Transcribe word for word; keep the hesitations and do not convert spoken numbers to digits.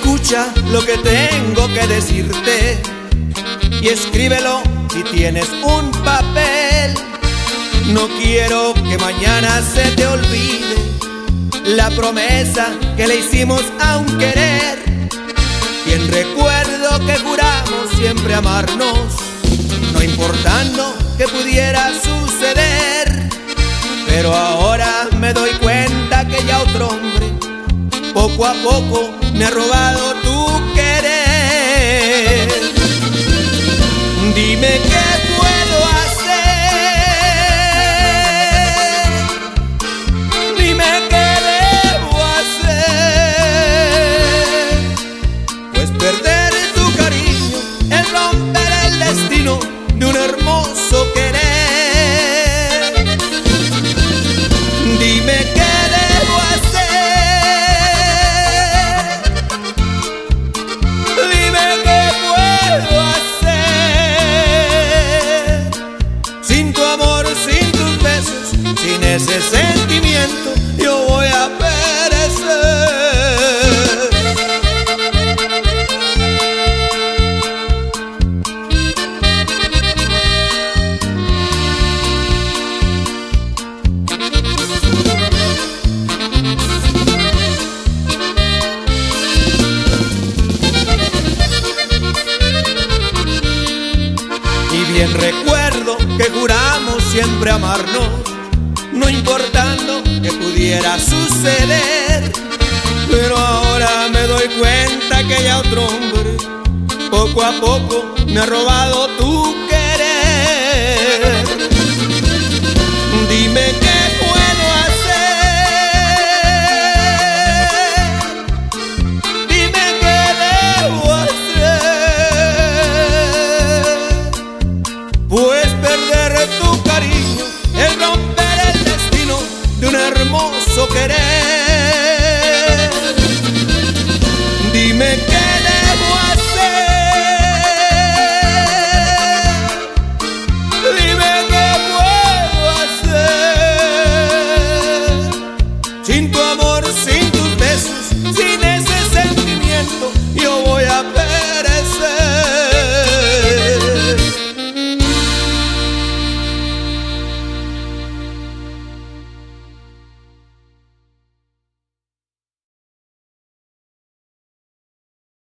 Escucha lo que tengo que decirte y escríbelo si tienes un papel. No quiero que mañana se te olvide la promesa que le hicimos a un querer. Bien recuerdo que juramos siempre amarnos, no importando que pudiera suceder. Pero ahora me doy cuenta que ya otro hombre poco a poco me ha robado tu querer. Dime qué puedo hacer, dime qué debo hacer, pues perder tu cariño es romper el destino de un hermoso querer. Dime qué debo hacer, dime qué puedo hacer. Sin tu amor, sin tus besos, sin ese sentimiento, yo voy a perecer. Bien recuerdo que juramos siempre amarnos, no importando que pudiera suceder. Pero ahora me doy cuenta que ya otro hombre poco a poco me ha robado tu querer. Dime qué puedo hacer, dime qué debo hacer, pues perder tu cariño es romper el destino de un hermoso querer.